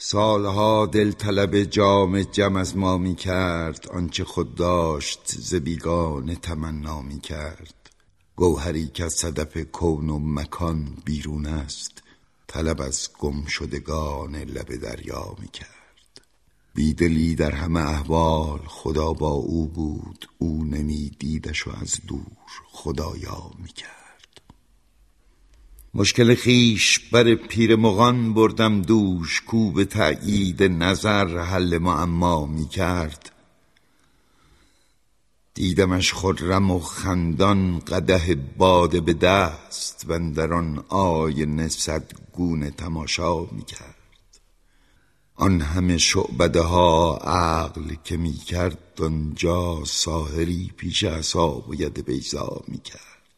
سالها دل طلب جام جم از ما می کرد، آنچه خود داشت ز بیگانه تمنا می کرد. گوهری که از صدف کون و مکان بیرون است، طلب از گم شدگان لب دریا می کرد. بیدلی در همه احوال خدا با او بود، او نمی دیدش و از دور خدایا می کرد. مشکل خویش بر پیر مغان بردم دوش، کو به تأیید نظر حل معما می کرد. دیدمش خرم و خندان قدح باده به دست، و اندر آن آینه صد گونه تماشا می کرد. آن همه شعبده ها عقل که می کرد آنجا، ساحری پیش عصا و ید بیضا می کرد.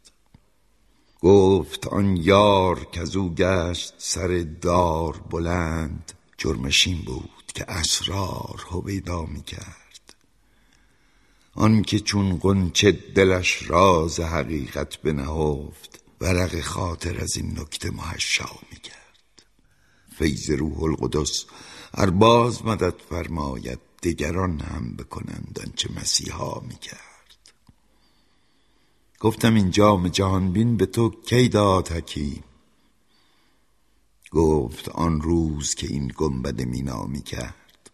گفت آن یار کزو گشت سر دار بلند، جرمش این بود که اسرار هویدا می کرد. آن که چون غنچه دلش راز حقیقت بنهفت، ورق خاطر از این نکته محشا می کرد. فیض روح القدس ار باز مدد فرماید، دگران هم بکنند آنچه مسیحا می کرد. گفتم این جام جهان بین به تو کی داد حکیم؟ گفت آن روز که این گنبد مینا می کرد.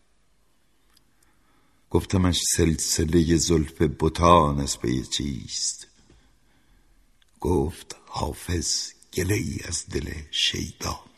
گفتمش سلسله زلف بتان از پی چیست؟ گفت حافظ گله ای از دل شیدا